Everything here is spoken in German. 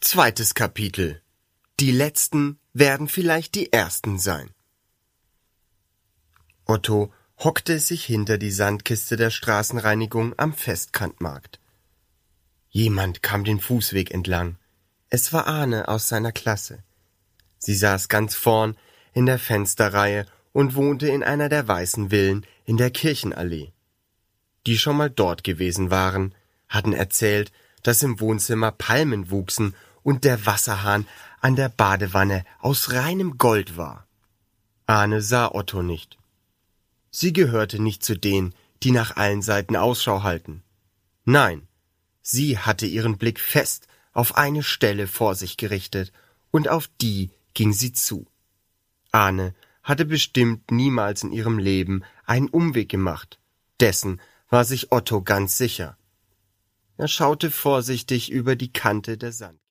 Zweites Kapitel. Die Letzten werden vielleicht die Ersten sein. Otto hockte sich hinter die Sandkiste der Straßenreinigung am Festkantmarkt. Jemand kam den Fußweg entlang. Es war Arne aus seiner Klasse. Sie saß ganz vorn in der Fensterreihe und wohnte in einer der weißen Villen in der Kirchenallee. Die schon mal dort gewesen waren, hatten erzählt, dass im Wohnzimmer Palmen wuchsen und der Wasserhahn an der Badewanne aus reinem Gold war. Arne sah Otto nicht. Sie gehörte nicht zu denen, die nach allen Seiten Ausschau halten. Nein, sie hatte ihren Blick fest auf eine Stelle vor sich gerichtet, und auf die ging sie zu. Arne hatte bestimmt niemals in ihrem Leben einen Umweg gemacht. Dessen war sich Otto ganz sicher. Er schaute vorsichtig über die Kante der Sand.